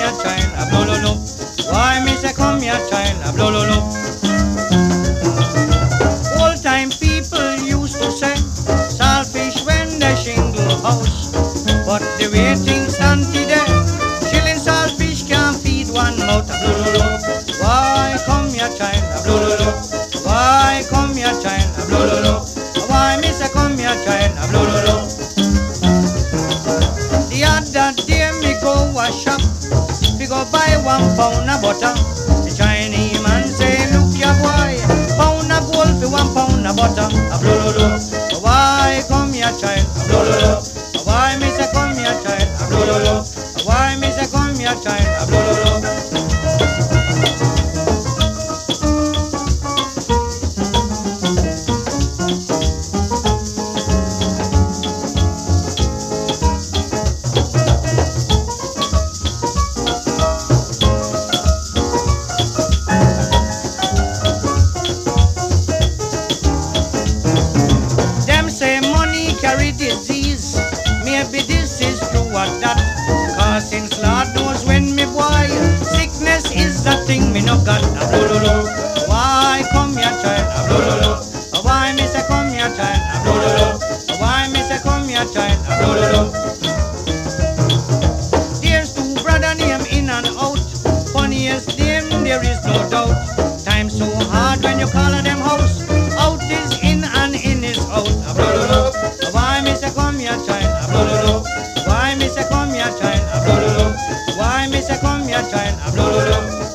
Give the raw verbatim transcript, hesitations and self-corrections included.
here, child, a blow, lo, lo. Why me say come here, child, a blow, lo, lo. Old time people used to say, saltfish when they shingle house. But the way things stand today, chilling saltfish can't feed one mouth, a blow, lo, lo. Why come here, child, a blow, lo, lo. Why come here, child, a blow, lo, lo. Why me say come here, child, a blow, lo, lo. The other day me go a shop, we go buy one pound of butter. The Chinese man say, look ya boy, pound of gold for one pound of butter. A blow, lo, lo. Why come here, child, a blow, lo, lo. Why me say come here, child, a blow, lo, lo. Why me say come here, child, a blow, lo, lo. Carry disease, maybe this is true or that. Cause since Lord knows when me boy, sickness is the thing me no got. A blow, lo, lo. Why come here, child? A blow, lo, lo. Why me say come here, child? A blow, lo, lo. Why me say come here, child? A blow, lo, lo. There's two brother name in and out. Funniest name there is no doubt. Time so hard when you call them house. Out is in and in is out. A blow, lo, lo. Why me say come here, child, a blow, lo, lo. Why me say come here, child, a blow, lo, lo. Why me say come here, child, a blow, lo, lo.